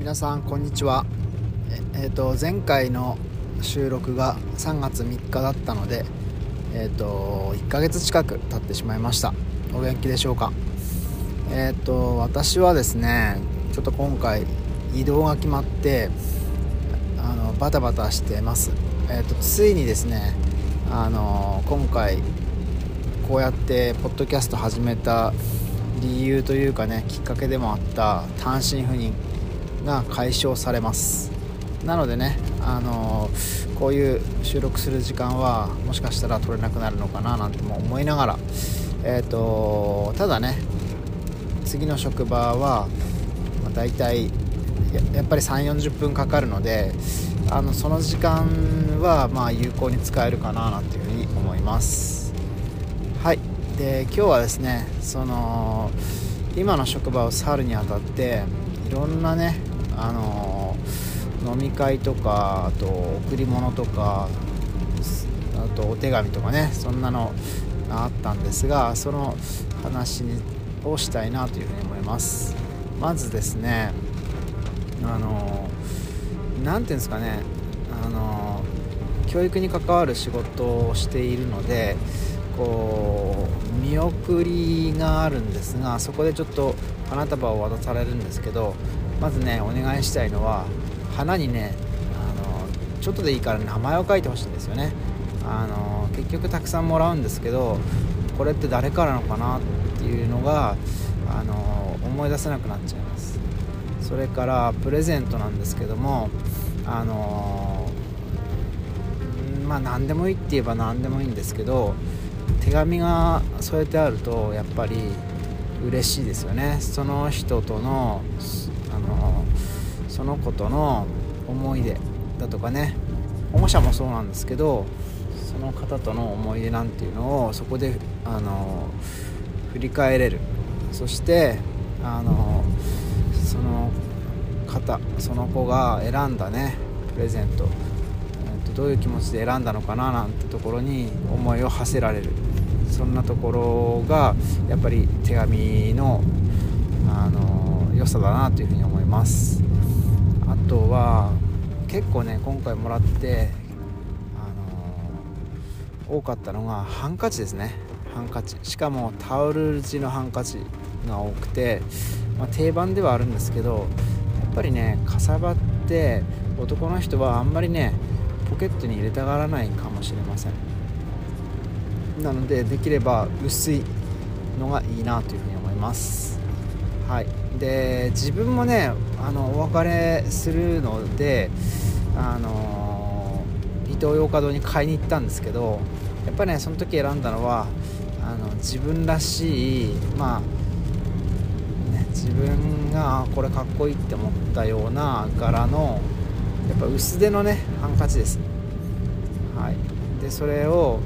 皆さんこんにちは。前回の収録が3月3日だったので、1ヶ月近く経ってしまいました。お元気でしょうか。私はですね、ちょっと今回移動が決まってバタバタしてます。ついにですね、今回こうやってポッドキャスト始めた理由というかね、きっかけでもあった単身赴任が解消されます。なのでね、こういう収録する時間はもしかしたら取れなくなるのかななんても思いながら、ただね、次の職場は、だいたいやっぱり 3,40 分かかるので、その時間は有効に使えるかななんていうふうに思います。はい。で、今日はですね、今の職場を去るにあたっていろんなね、飲み会とか、あと贈り物とか、あとお手紙とかね、そんなのがあったんですが、その話をしたいなというふうに思います。まずですね、なんていうんですかね、教育に関わる仕事をしているので、見送りがあるんですが、そこでちょっと花束を渡されるんですけど、まずね、お願いしたいのは、花にね、ちょっとでいいから名前を書いてほしいんですよね。結局たくさんもらうんですけど、これって誰からのかなっていうのが思い出せなくなっちゃいます。それからプレゼントなんですけども、何でもいいって言えば何でもいいんですけど、手紙が添えてあるとやっぱり嬉しいですよね。その人とのその子との思い出だとかね、保護者もそうなんですけど、その方との思い出なんていうのをそこで振り返れる。そしてその方、その子が選んだねプレゼント、どういう気持ちで選んだのかななんてところに思いを馳せられる。そんなところがやっぱり手紙の良さだなというふうに思います。あとは結構ね、今回もらって多かったのがハンカチですね。ハンカチ、しかもタオル地のハンカチが多くて、定番ではあるんですけど、やっぱりね、かさばって男の人はあんまりねポケットに入れたがらないかもしれません。なので、できれば薄いのがいいなというふうに思います。はい。で、自分もね、お別れするので、イトーヨーカドーに買いに行ったんですけど、やっぱりね、その時選んだのは自分らしい、自分がこれかっこいいって思ったような柄の、やっぱ薄手のねハンカチです。はい。で、それを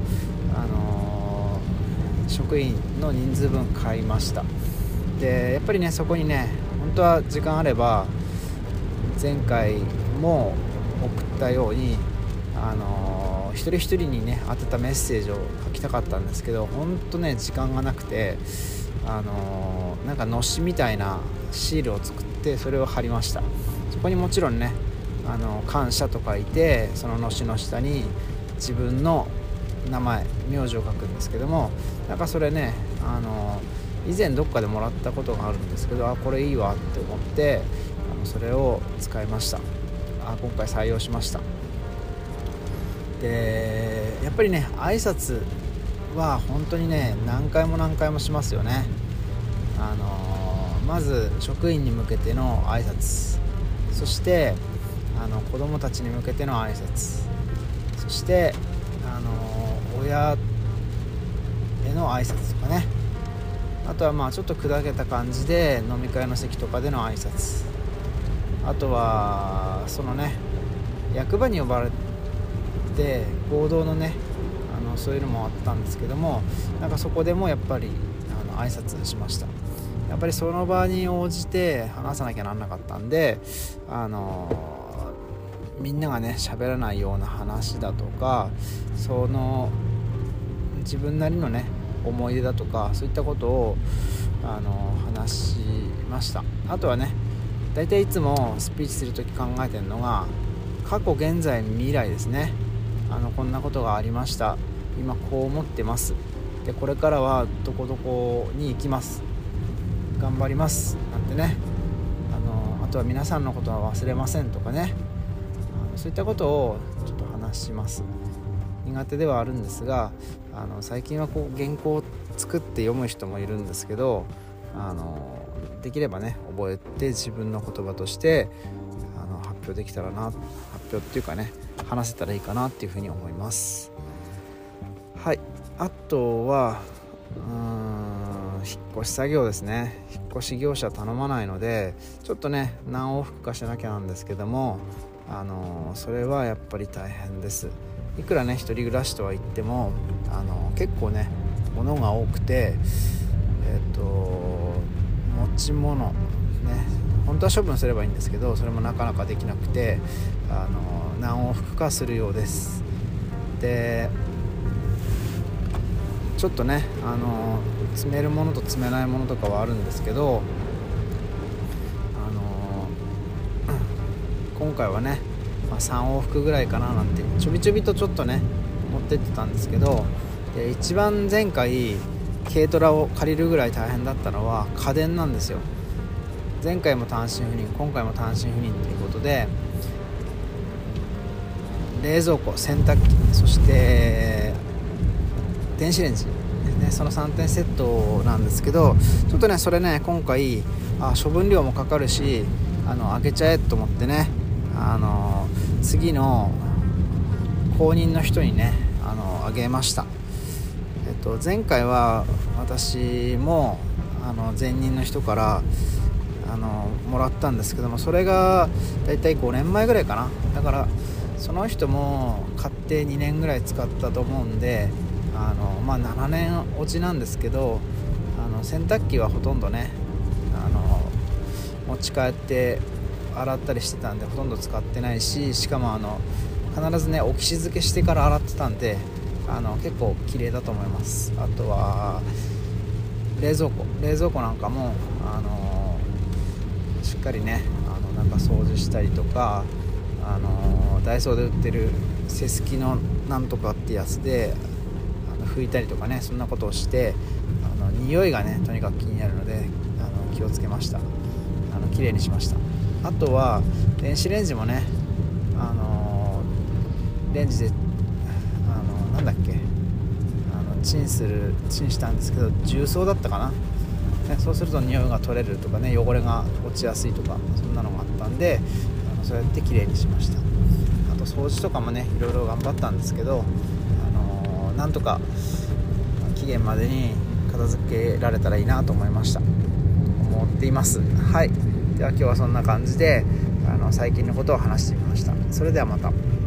職員の人数分買いました。で、やっぱりね、そこにね、本当は時間あれば前回も送ったように一人一人にね当てたメッセージを書きたかったんですけど、本当ね時間がなくて、なんかのしみたいなシールを作ってそれを貼りました。そこにもちろんね感謝と書いて、そののしの下に自分の名前、名字を書くんですけども、なんかそれね以前どっかでもらったことがあるんですけど、これいいわって思ってそれを使いました。今回採用しました。で、やっぱりね、挨拶は本当にね何回もしますよね。まず職員に向けての挨拶、そして子供たちに向けての挨拶、そして親への挨拶とかね、あとはちょっと砕けた感じで飲み会の席とかでの挨拶、あとはそのね役場に呼ばれて合同のねそういうのもあったんですけども、なんかそこでもやっぱり挨拶しました。やっぱりその場に応じて話さなきゃなんなかったんで、みんながね喋らないような話だとか、その自分なりのね思い出だとか、そういったことを話しました。あとはね、 だいたいいつもスピーチするとき考えてるのが過去、現在、未来ですね。こんなことがありました、今こう思ってます、でこれからはどこどこに行きます、頑張りますなんてね、あとは皆さんのことは忘れませんとかね、そういったことをちょっと話します。苦手ではあるんですが、最近は原稿を作って読む人もいるんですけど、できればね覚えて自分の言葉として発表できたらな、発表っていうかね話せたらいいかなっていうふうに思います。はい、あとは引っ越し作業ですね。引っ越し業者頼まないのでちょっとね何往復かしなきゃなんですけども、それはやっぱり大変です。いくらね一人暮らしとは言っても結構ね物が多くて、持ち物ね、本当は処分すればいいんですけど、それもなかなかできなくて何往復かするようです。でちょっとね積めるものと積めないものとかはあるんですけど、今回はね、3往復ぐらいかななんてちょびちょびとちょっとね持ってってたんですけど、で一番前回軽トラを借りるぐらい大変だったのは家電なんですよ。前回も単身赴任、今回も単身赴任ということで、冷蔵庫、洗濯機、そして電子レンジ、その3点セットなんですけど、ちょっとねそれね今回処分料もかかるし開けちゃえと思ってね、次の後任の人にねあげました。前回は私も前任の人からもらったんですけども、それがだいたい5年前ぐらいかな。だからその人も買って2年ぐらい使ったと思うんで7年落ちなんですけど、洗濯機はほとんどね持ち帰って洗ったりしてたんでほとんど使ってないし、しかも必ずね置き静けしてから洗ってたんで結構綺麗だと思います。あとは冷蔵庫なんかもしっかりねなんか掃除したりとかダイソーで売ってるセスキのなんとかってやつで拭いたりとかね、そんなことをして匂いがねとにかく気になるので気をつけました。綺麗にしました。あとは電子レンジもねレンジでなんだっけチンしたんですけど重曹だったかな、そうすると匂いが取れるとかね、汚れが落ちやすいとかそんなのがあったんでそうやって綺麗にしました。あと掃除とかもねいろいろ頑張ったんですけどなんとか期限までに片付けられたらいいなと思っています。はい、では今日はそんな感じで最近のことを話してみました。それではまた。